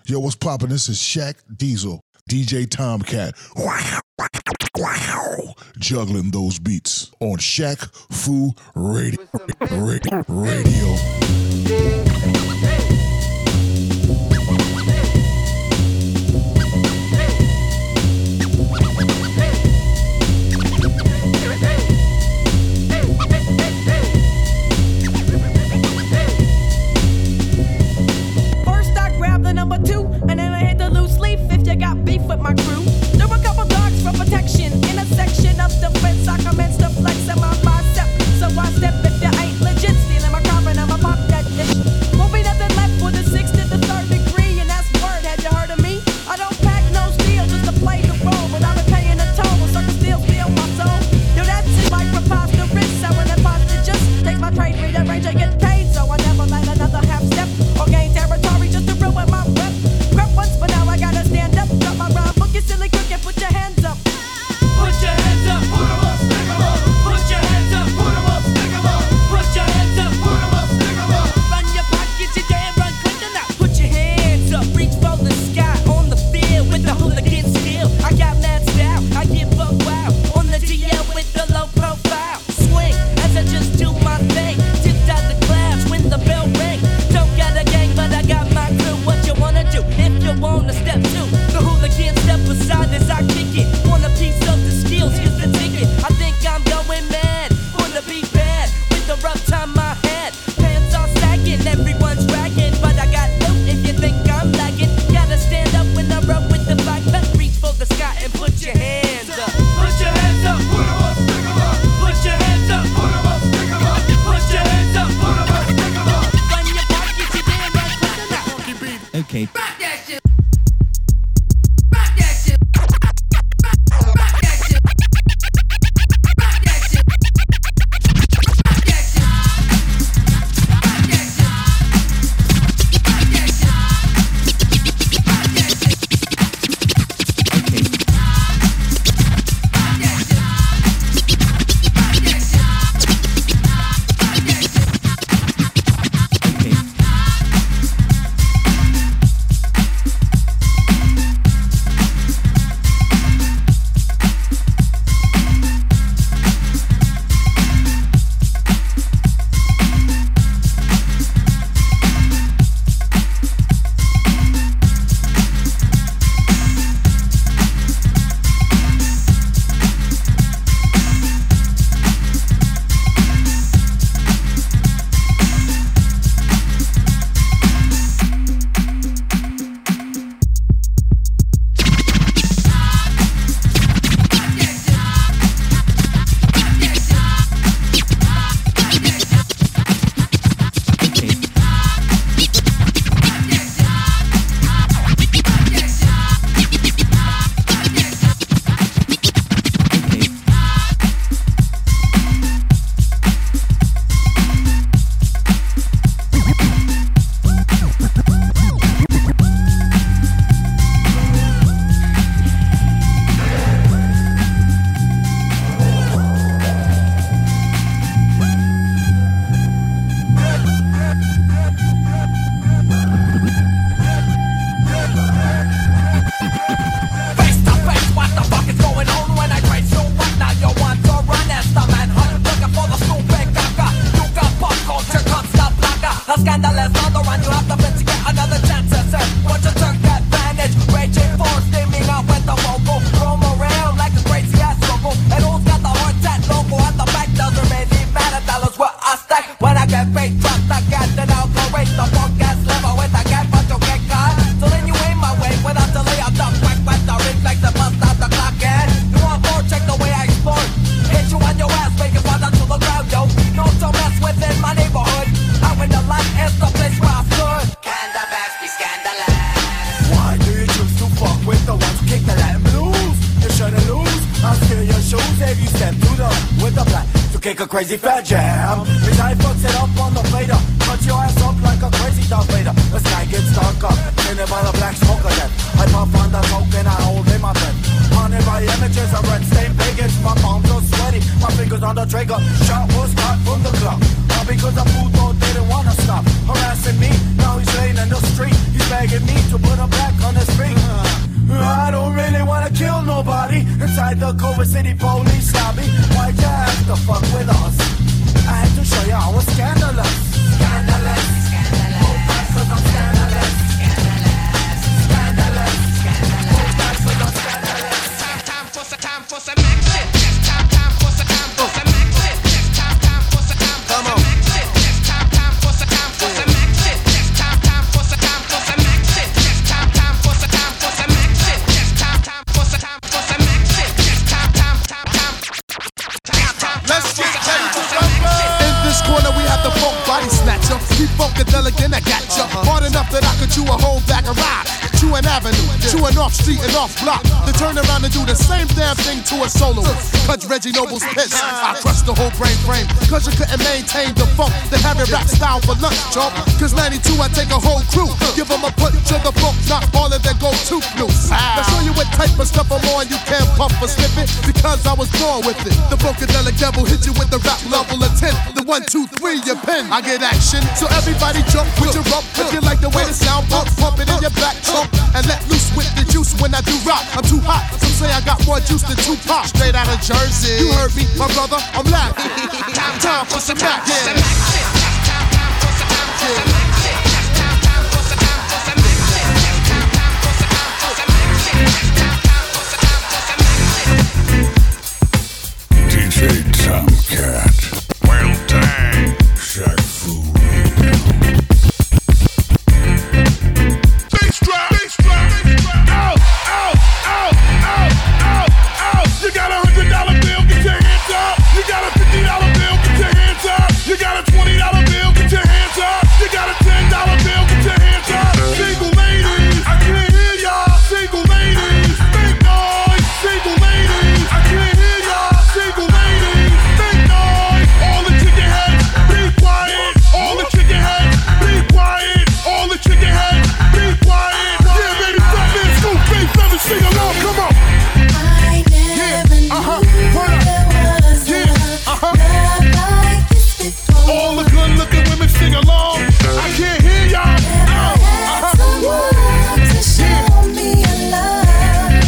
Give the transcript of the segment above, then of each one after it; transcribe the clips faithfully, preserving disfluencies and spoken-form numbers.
Yo, what's poppin'? This is Shaq Diesel, D J Tomcat. Wow, wow, juggling those beats on Shaq Fu Radio. Radio. With my crew, there were a couple dogs for protection. In a section of defense, I commence to flex in my bicep. So I step if you ain't legit, stealing my car and I'ma pop that bitch. Won't be nothing left for the sixth to the third degree, and that's word. Had you heard of me? I don't pack no steel just to play the role, but I've been paying a toll. Circus still steal my soul. Yo, that's just like preposterous. Selling and pasta just takes my trade reader range. I get paid, so I never let another half step or gain territory just to ruin my rep. Prep once, but now I gotta stand up. Got my rhyme book, you silly crooked, put your hands up. Put your hands up, put 'em up, stick 'em up. Put your hands up, put 'em up, stick 'em up. Put your hands up, put 'em up, stick 'em up. Run your pockets, you damn run quick enough. Put your hands up, reach for the sky on the field with the hooligan skill. I got mad style, I give up wow. On the D L with the low profile. Swing as I just do my thing. Tipped out the clouds when the bell ring. Don't got a gang, but I got my crew. What you wanna do if you wanna step to? The hooligan step aside as I kick it. Want a piece of the skills, here's the ticket. I think I'm going mad, wanna be bad with the rough time I had. Pants are sagging, everyone's dragging, but I got loot if you think I'm lagging. Gotta stand up when I run with the black belt. Reach for the sky and put your hands up. Put your hands up, put 'em up, stick 'em up. Put your hands up, put 'em up, stick 'em up. Put your hands up, put 'em up, stick 'em up. Run your pockets, you damn right quick enough. Okay. Back that shit. Crazy fat jam. His eye fucks it up on the fader. Cut your ass up like a crazy Darth Vader. The sky gets darker, tainted by the black smoke again. I puff on the smoke and I hold in my breath. Haunted by images of red stained pagans. My palms are sweaty, my fingers on the trigger. Shot was cut from the club. All because a puto didn't wanna stop harassing me. Now he's laying in the street. He's begging me to put a black on the street. I don't really wanna kill nobody inside the Culver City police lobby. Why'd you have to fuck with us? I had to show you I was scandalous. Scandalous, scandalous. Oh, that's 'cause I'm scandalous. Scandalous, scandalous. Oh, that's 'cause I'm scandalous. Time, time for some, time for some action. Yes, time, time for some, time for some action. Yes, time, time for some, time for some action. Yes, time, time for some, time for some action. Yes, time, time for some, time for some action. Yes, time, time for some, time for some action. Yes, time, time for some, time for some action. Yes, time, time, time, time. Let's get ready to rumble. In this corner we have the funk body snatcher. We funkadelic and I got ya. Hard enough that I could chew a whole bag of ride. Chew an avenue, chew an off street and off block. To turn around and do the same damn thing to a soloist. Cause Reggie Noble's piss. I crushed the whole brain frame. Cause you couldn't maintain the funk. They have it rap style for lunch, chump. Cause ninety-two I take a whole crew. Give them a punch to the funk, not all of their go-to blues. I'll show you what type of stuff I'm on. You can't puff or slip it. Because I was born with it. The funkadelic devil hit you with the rap level of ten. The one, two, three, your pen. I get action. So everybody jump with your rump. If you like the way the sound pumps, pump it in your back trunk. And let loose with the juice when I do rock. I'm too hot. Some say I got more juice than Tupac. Straight out of Jersey. You heard me, my brother. I'm live. Time, time for some back. Yeah. D J Tomcat. Well dang. Shaq Fu Radio. Bass drop, bass drop, bass drop. Out, out, out, out, out, out. You got a hundred dollar bill, get your hands up. You got a fifty dollar bill, get your hands up. You got a twenty dollar bill, get your hands up. You got a ten dollar bill, get your hands up. Single ladies, I can't hear y'all. Single ladies, make noise. Single ladies, I can't hear y'all. Single ladies, make noise. All the chicken heads, be quiet. All the chicken heads, be quiet. All the chicken heads, be quiet. Yeah, baby, fat man, scoop, bass, let me sing along. Come on. I never Yeah, uh-huh. knew Turn up. there was Yeah, uh-huh. love like this before. All the good looking women sing along. I can't hear y'all. Never had Uh-huh. someone to show me a love,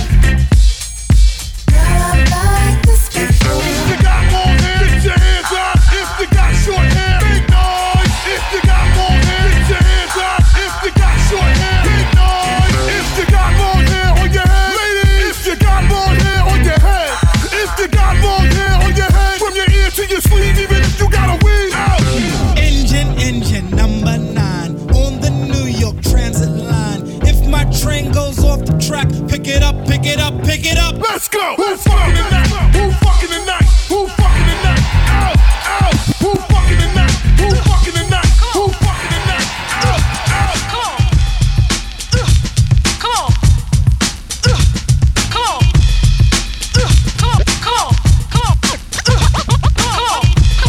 love like this before. If you got long hair, get your hands up. If you got short hair, make noise. If you got long hair, get your hands up. If you got short hair, make noise. If you got long hair on your head, ladies. If you got long hair on your head. If you got long hair on your head, from your ear to your sleeve, even if you got a weave out. Engine, engine number nine on the New York Transit line. If my train goes off the track, pick it up, pick it up, pick it up. Let's go. Who fucking tonight? Who fucking tonight? Who fucking tonight? Out, out. Who fucking tonight? Who fucking tonight? Who fucking tonight? Out, out. Come on. Uh, Come on. Uh, Come on. Uh, Come on. Come on. Come on. Uh, Come on.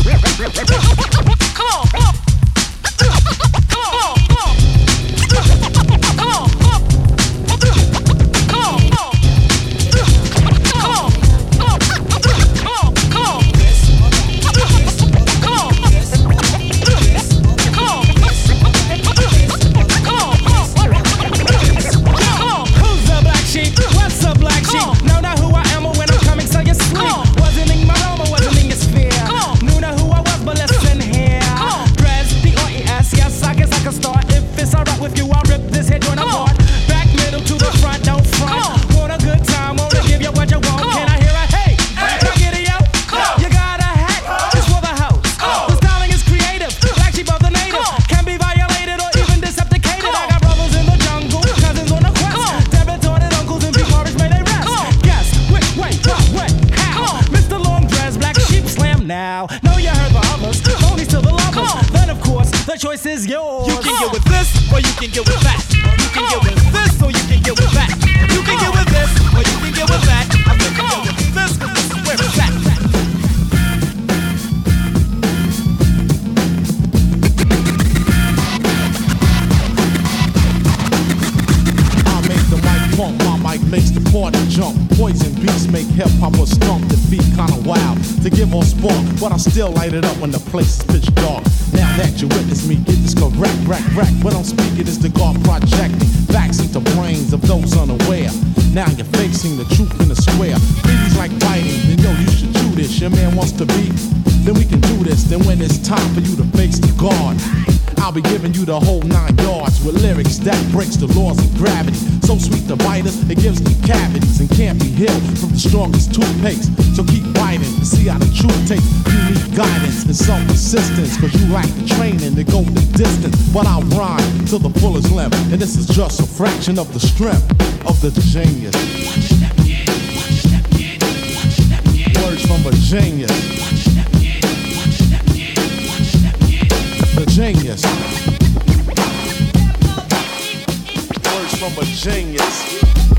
Come on. Come on. Who's the black sheep? What's the black sheep? Know not who I am or when I'm coming, so you sleep. Wasn't in my home or wasn't in your sphere. Knew not who I was, but listen here. Dress, D R E S, yes, I guess I can start. If it's alright with you, I'll rip this head joint apart. Back, middle to the front, don't front. Want a good time, wanna give you what you want. Can I hear a hey? Can I get it out? You got a hat, it's for the house. The styling is creative, black sheep of the native. Can be violated or even decepticated. I got brothers in the jungle, cousins on the quest. Debit-ordered uncles and P-Morris may they rest. Guess which way, what way, how? Mister Long Dress, black sheep slam now. Know you heard the others, only to the lovers. Then of course, the choice is yours. You can get with this, or you can get with that. You can get with this, or you can get with that. You can get with this, or you can get with that. I'm gonna get with this, cause this is where it's at. I make the mic pump, my mic makes the party jump. Poison beats make hip-hop a stomp. The beat kinda wild to give on spark, but I still light it up when the place is pitch dark. Now that you witness me get this correct, rack, rack. When I'm speaking, it's the God projecting facts into brains of those unaware. Now you're facing the truth in the square. Babies like biting, then yo, you should do this. Your man wants to be, then we can do this. Then when it's time for you to face the God, I'll be giving you the whole nine yards with lyrics that breaks the laws of gravity. So sweet to bite us, it gives me cavities and can't be healed from the strongest toothpaste. So keep biting to see how the truth takes. You need guidance and some persistence, cause you lack the training to go the distance. But I'll rhyme to the fullest limit, and this is just a fraction of the strength of the genius. Words from a genius. The genius. Words from a genius.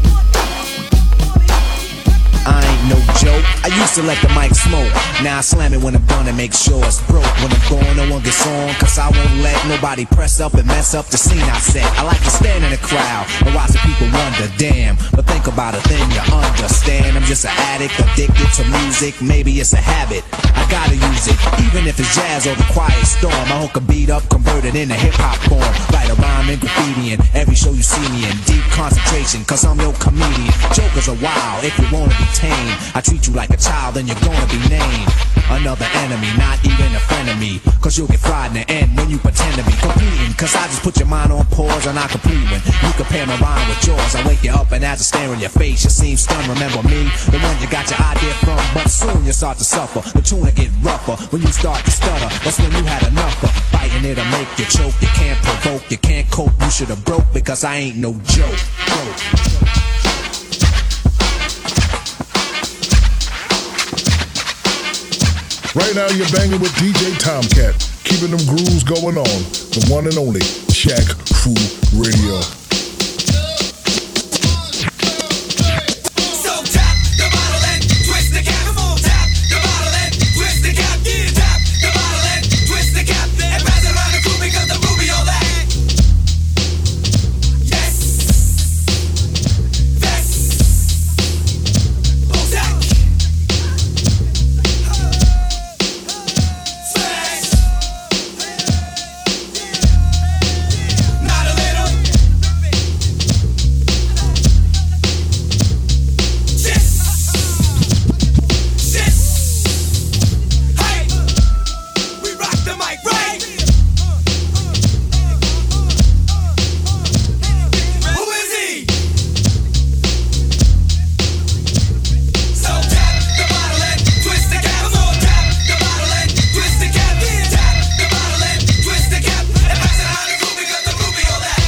I ain't no joke. I used to let the mic smoke. Now I slam it when I'm done and make sure it's broke. When I'm gone, no one gets on, cause I won't let nobody press up and mess up the scene I set. I like to stand in the crowd and watch the people wonder, damn. But think about it, then you understand. I'm just an addict, addicted to music. Maybe it's a habit, I gotta use it. Even if it's jazz or the quiet storm, I hook a beat up, convert it into hip-hop form. Write a rhyme and graffiti in every show you see me in. Deep concentration, cause I'm no comedian. Jokers are wild, if you wanna be tame. I treat you like a child, then you're gonna be named another enemy, not even a friend of me. Cause you'll get fried in the end when you pretend to be competing. Cause I just put your mind on pause and I complete when you compare my rhyme with yours. I wake you up and as I stare in your face, you seem stunned. Remember me, the one you got your idea from. But soon you start to suffer, the tune will get rougher. When you start to stutter, that's when you had enough of fighting it'll make you choke. You can't provoke, you can't cope, you should've broke. Because I ain't no joke, joke. Right now you're banging with D J Tomcat, keeping them grooves going on. The one and only Shaq Fu Radio. So tap the bottle and twist the cap. Come on, tap the bottle and twist the cap. Yeah, tap the bottle and twist the cap. And pass it around the crew because the movie all that. Yes, that's Bozak. Not a little. Shit. Shit. Hey, we rock the mic right. Who is he? So tap the bottle and twist the cap. Come on, tap the bottle and twist the cap. Yeah, tap the bottle and twist the cap. And pass it around the crew because the movie all that.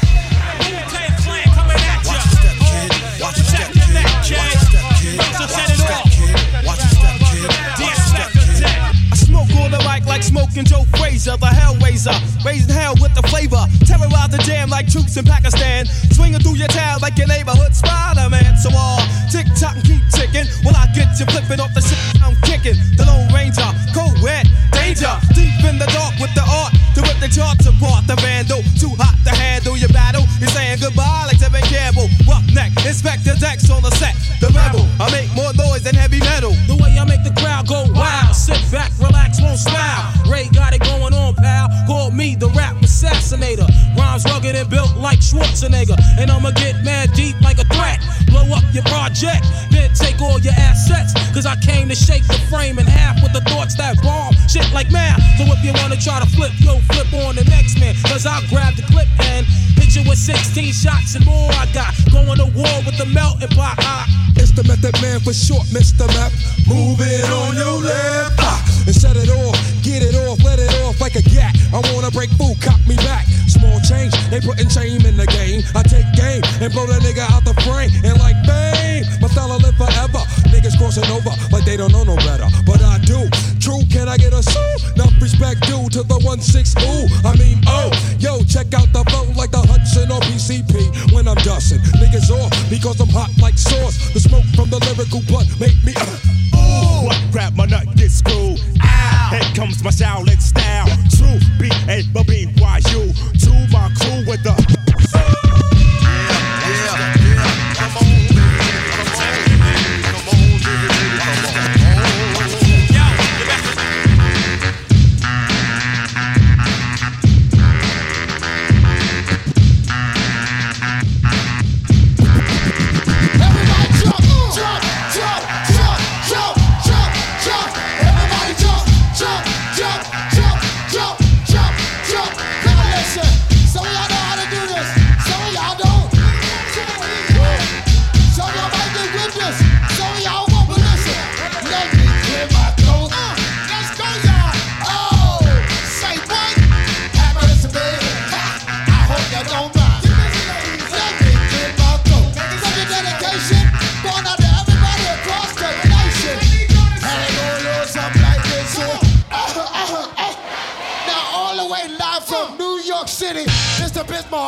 Watch your step, kid. Watch your step, kid. Watch your step, kid. Watch your step, kid. Watch your step, kid. Watch your step, kid. I smoke on the mic like smoking Joe Frazier, the Hellraiser, raising hell with the flavor, terrorize the jam like troops in Pakistan, swinging through your town like your neighborhood Spider-Man. So all tick tock and keep ticking, while I get you flipping off the shit I'm kicking. The Lone Ranger, co-ed, danger, deep in the dark with the art to rip the charts apart. The vandal, too hot to handle your battle. You're saying goodbye like Tevin Campbell. Roughneck, Inspector Dex on the set. The rebel, I make more noise than heavy metal. The way I make the crowd go wild. Sit back, relax, won't smile. Ray got it going on, pal. Call me the rap assassinator. Rhymes rugged and built like Schwarzenegger. And I'ma get mad deep like a threat. Blow up your project, then take all your assets. Cause I came to shake the frame in half with the thoughts that bomb shit like math. So if you wanna try to flip, yo, flip on the next man. Cause I'll grab the clip and hit you with sixteen shots and more. I got going to war with the melting pot. I It's the Method Man for short, Mister Map. Move it on your left, ah, and set it off, get it off, let it off like a gat. I wanna break food, cop me back. Small change, they putting shame in the game. I take game and blow that nigga out the frame. And like bang, my style live forever. Niggas crossing over like they don't know no better, but I do. True, can I get a sue? Enough respect due to the one six ooh. I mean oh, yo, check out the flow like the Hudson or P C P. When I'm dusting niggas off because I'm hot like sauce. The smoke from the lyrical blood make me uh, Ooh, what crap, my nut gets screwed. Ow, here comes my Shaolin style. True, B A B B Y U. To my crew with the.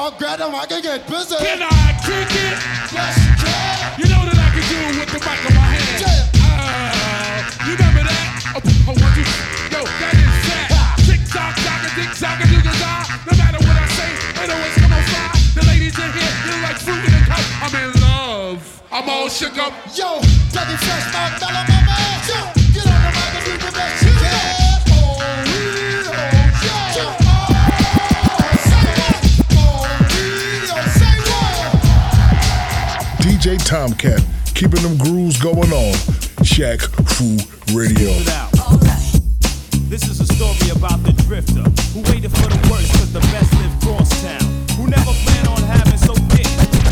y'all. Grab the mic and get busy. Can I kick it? Yes, you can. You know that I can do it with the mic in my hand. Yeah. Uh, you remember that? Oh, oh, what you, yo, that is that. Tick tock, tock, tick tock, do the die. No matter what I say, it always come on fly. The ladies in here, you like fruit in a cup. I'm in love. I'm all shook up. Yo, Dougie Fresh, my fella, my man. Yo, get on the mic and do the best you can. Oh, Rio, yo. Oh, say what? Oh, Rio, say what? D J Tomcat, keeping them grooves going on. Shaq Fu Radio. This is a story about the drifter who waited for the worst cause the best lived cross town. Who never planned on having so thick.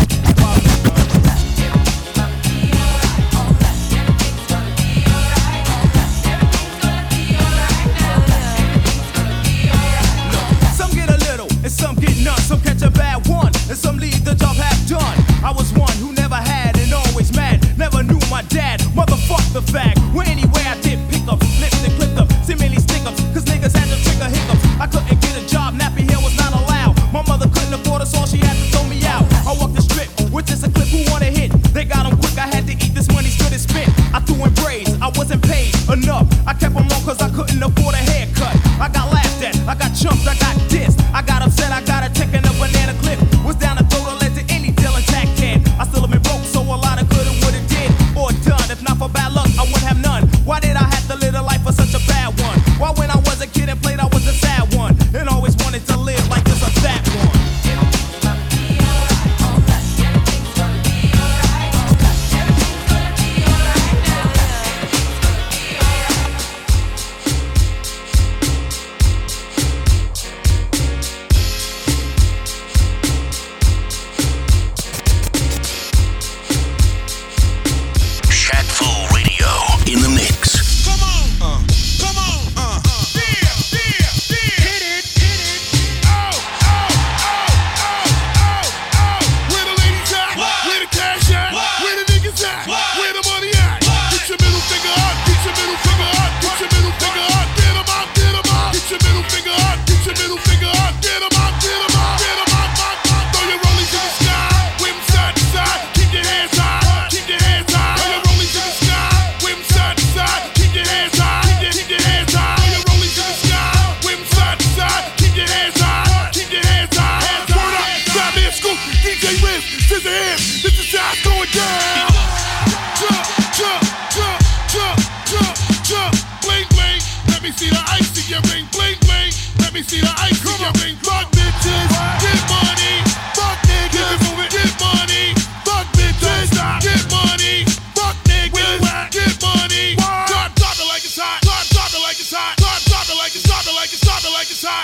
Some get a little and some get none. Some catch a bad one and some leave the job half done. I was one who never had and always mad. Never knew my dad. Motherfuck the fag. Well, anyway, I did pick up, flips and clipped up. Seemingly stick ups, cause niggas had to trigger hiccups. I couldn't get a job, nappy hair was not allowed. My mother couldn't afford us all, she had to throw me out. I walked the strip, with just a clip, who wanna hit? They got them quick, I had to eat this money, stood and spit. I threw in braids, I wasn't paid enough. I kept them long cause I couldn't afford a haircut. I got laughed at, I got chumped, I got dissed. I got upset, I got a check in a banana clip. Was down to throw the lead to any deal intact can. I still have been broke, so a lot of coulda, woulda, did or done. If not for bad luck, I wouldn't have none. Why did I have to live a life for such a bad one? Why when I was a kid and played, I was a sad one. And always wanted to live like this or that one. Shaq Fu Radio in the mix. Come on, uh, come on, uh, uh. Yeah, yeah, yeah. Hit it, hit it. Oh, oh, oh, oh, oh, oh. Where the ladies at? What? Where the cash at? What? Where the niggas at? What? Where the money at? What? Get your middle finger up, get your middle finger up, get your middle finger up. Get 'em up, get 'em up. Get your middle finger up, get your middle finger up. Get 'em up, get 'em up, get 'em up, up, up. Throw your rollies in the sky, whip 'em side to side. Keep your hands high, keep your hands high. Throw your rollies in the sky, whip 'em side to side. Keep your hands high, keep your, keep your hands high. Throw your rollies in the sky, whip 'em side to side. Keep your hands high, keep your hands high. Word up, Batman Scoop, D J Riz, scissor hands. This is how it's going down. Jump, jump, jump, jump, jump, jump. Bling, bling. Let me see the ice in your ring. Bling, bling. Let me see the ice in your ring. Fuck bitches, get money. Fuck niggas, get money. Fuck bitches, get money. Fuck niggas, get money. Drop, drop it like it's hot. Drop, drop it like it's hot. Drop, drop it like it's, drop it like it's, drop it like it's hot.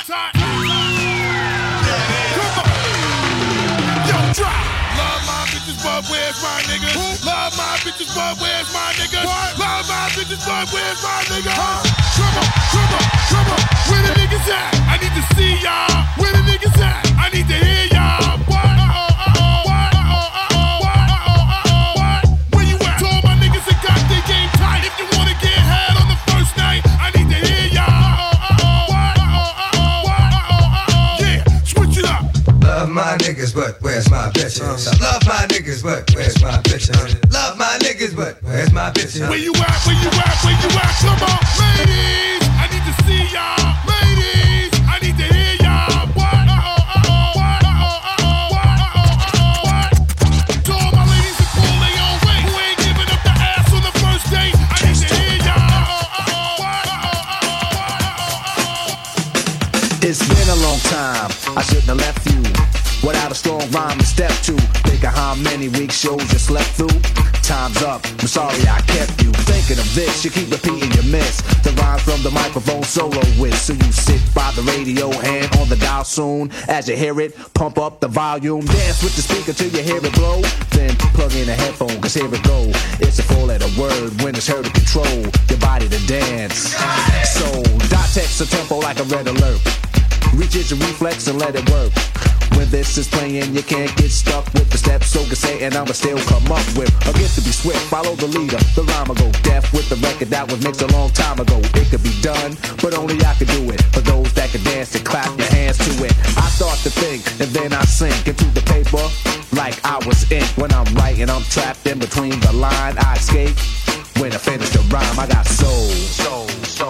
Come on. Yo, drop. Love my bitches, but where's my nigga? Love my bitches, but where's my nigga? Love my bitches, but where's my nigga? Come on, come on, come on. Where the niggas at? I need to see y'all. Where the niggas at? I need to hear y'all. What? Uh-oh, uh-oh, what? Uh-oh, uh-oh, what? Uh-oh, uh-oh, what? Where you at? To all my niggas that got their game tight. If you wanna get had on the first night, I need to hear y'all. Uh-oh, uh-oh, what? Uh-oh, uh-oh, what? Uh-oh, uh-oh. Yeah, switch it up. Love my niggas, but where's my bitches? I love my niggas, but where's my bitches? Love my niggas, but where's my bitches? Where you at? Where you at? Where you at? Come on, ladies. I need to see y'all. Ladies, I need to hear y'all. What? Uh-oh, uh-oh, what? Uh-oh, uh-oh, what? Uh-oh, uh-oh, what? To all my ladies that pull their own weight, who ain't giving up the ass on the first date, I need to hear y'all. Uh-oh, uh-oh, what? Uh-oh, uh-oh, uh-oh, uh-oh. It's been a long time, I shouldn't have left you without a strong rhyme to step to. Think of how many weeks shows you slept through. Time's up, I'm sorry I kept you thinking of this. You keep repeating your miss the rhyme from the microphone solo with. So you sit by the radio, hand on the dial soon. As you hear it, pump up the volume. Dance with the speaker till you hear it blow. Then plug in a headphone, cause here it go. It's a four letter word when it's heard to control your body to dance. So dot text a tempo like a red alert. Reach it your reflex and let it work. When this is playing, you can't get stuck with the steps, so get say, and I'ma still come up with a gift to be swift. Follow the leader, the rhyme will go deaf with the record that was mixed a long time ago. It could be done, but only I could do it. For those that can dance and clap your hands to it. I start to think, and then I sink into the paper like I was ink. When I'm writing, I'm trapped in between the line. I escape when I finish the rhyme. I got soul, soul, soul.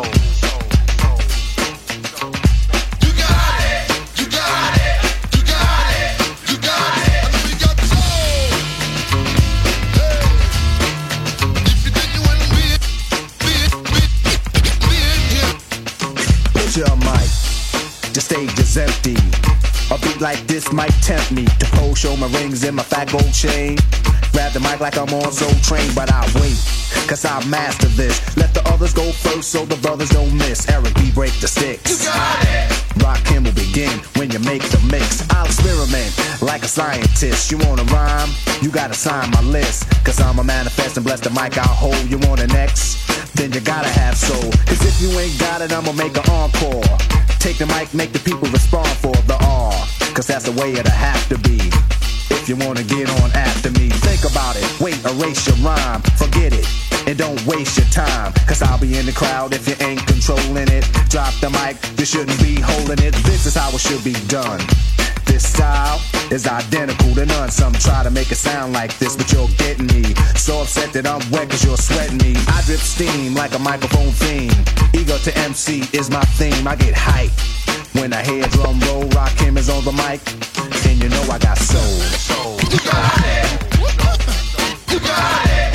Your mic, the stage is empty. A beat like this might tempt me to pose, show my rings and my fat gold chain. Grab the mic like I'm on Soul Train, but I wait, cause I master this. Let the others go first so the brothers don't miss. Eric B, break the sticks. You got it. Rakim will begin when you make the mix. I'll experiment like a scientist. You wanna rhyme? You gotta sign my list. Cause I'm a manifest and bless the mic I'll hold. You want an X? Then you gotta have soul. Cause if you ain't got it, I'ma make an encore. Take the mic, make the people respond for the R. Cause that's the way it'll have to be. If you wanna get on after me, think about it. Wait, erase your rhyme, forget it. And don't waste your time. Cause I'll be in the crowd if you ain't controlling it. Drop the mic, you shouldn't be holding it. This is how it should be done. This style is identical to none. Some try to make it sound like this, but you're getting me so upset that I'm wet cause you're sweating me. I drip steam like a microphone theme. Ego to M C is my theme. I get hype when I hear drum roll. Rakim is on the mic, and you know I got soul. Soul. You got it. You got it.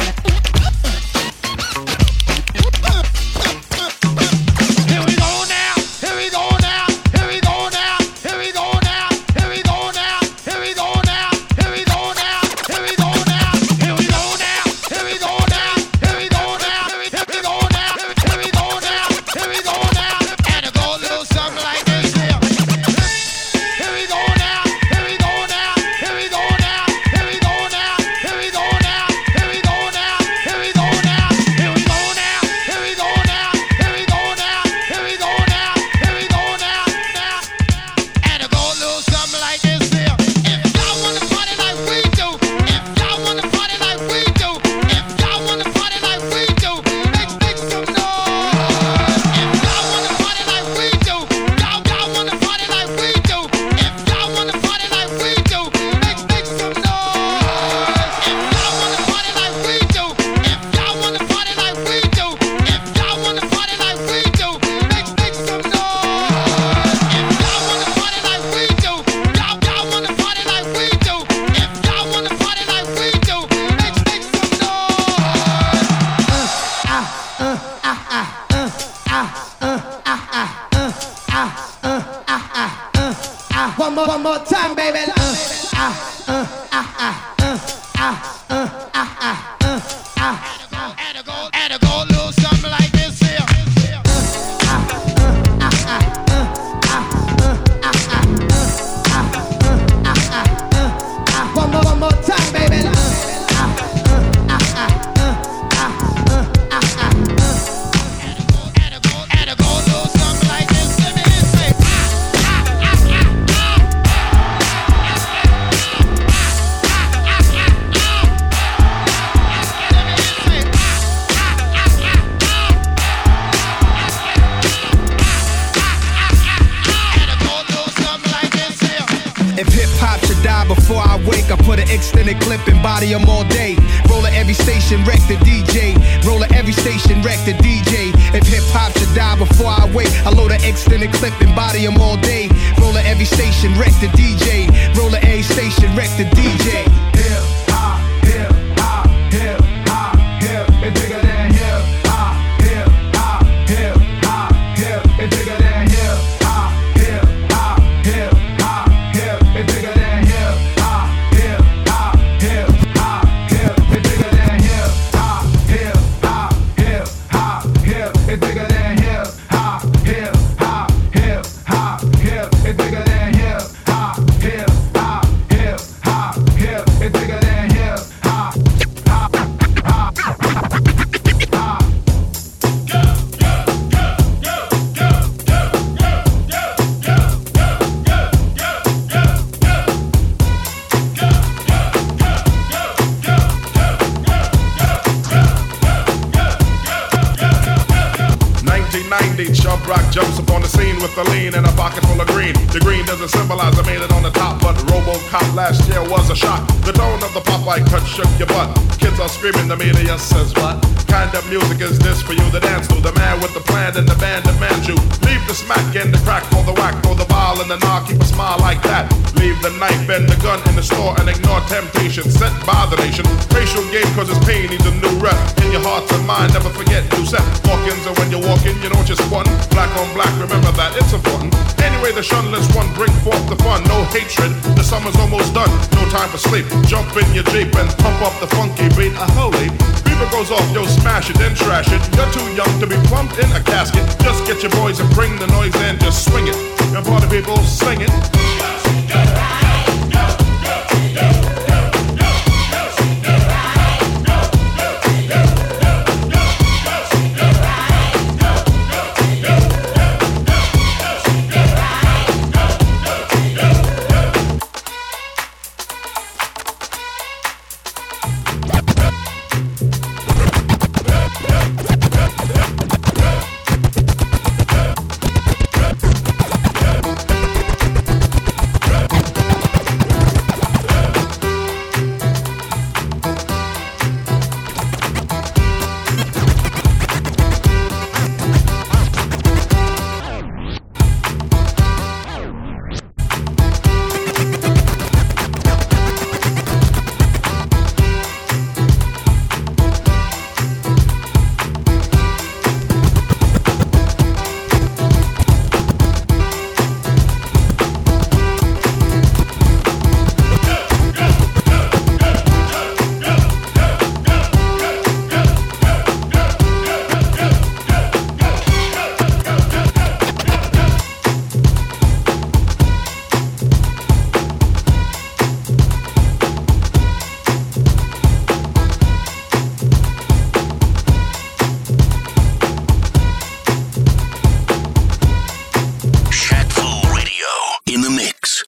Here we go now. Here we go now. Here we go now. Here we go now. Here we go now. Here we go now. Here we go now. Here we go now. Here we go now. Here we go now. Here we go now. Here we go now. Here we go now. Here we go now. And it goes a little something like this here. Here we go now. Here we go now. Here we go now. Here we go now. Here we go now. Here we go now. Here we go now. Here we go now. Here we go now. Here we go now. Here we go now. Here we go now. And it goes a little something like this here. If y'all wanna party like we do, if y'all wanna party like we do, if y'all wanna party like we do, make make some noise. If y'all wanna party like we do, y'all y'all wanna party like we do. If y'all wanna party like we do, make make some noise. If y'all wanna party like we do, if y'all wanna party like we do, if y'all wanna party like we do, make make some noise. If y'all wanna party like we do, y'all y'all wanna party like we do. If y'all wanna party like we do, make make some noise. One more, one more time, baby. Uh, uh, uh, uh, uh, uh, uh, uh, uh, uh, uh, uh. And it goes, and it goes a little something like this here. One more, one more time, baby. Uh, uh, uh, uh, uh, uh, uh, uh, uh. And it goes, and it goes a little something like this. Let me hear say. If hip hop should die before I wake, I put an extended clip and body 'em all day. Roll at every station, wreck the D J. Roll at every station, wreck the D J. If hip hop should die before I wake, I load an extended clip and body 'em all day. Roll at every station, wreck the D J. Roll at every station, wreck the D J. Hip hop, hip hop, hip hop, hip. It's bigger than hip hop, hip hop, hip hop, hip. It's bigger than hip hop, hip hop, hip hop, hip. It's bigger than hip hop, hip hop, hip hop, hip. It's bigger than hip hop, hip hop, hip hop, hip. It's bigger than hip hop, hip hop, hip hop, hip. It's bigger than hip hop, hip hop, hip hop, hip. It's Punk rock jumps upon the scene with a lean and a pocket full of green. The green doesn't symbolize I made it on the top, but RoboCop last year was a shock. The tone of the Popeye cut shook your butt. Kids are screaming, the media says what? Kind of music is this for you to dance to? The man with the plan and the band demands you. Leave the smack and the crack for the whack, for the ball and the knock, keep a smile like that. Leave the knife and the gun in the store and ignore temptation sent by the nation. Racial game cause it's pain needs a new rep. In your heart and mind, never forget you set walk-ins, and when you're walking, you know just one. Black on black, remember that, it's important. Anyway, the shunless one bring forth the fun. No hatred, the summer's almost done. No time for sleep, jump in your Jeep and pump up the funky beat. A holy beaver goes off, yo, smash it, then trash it. You're too young to be plumped in a casket. Just get your boys and bring the noise in, just swing it. And party people sing it.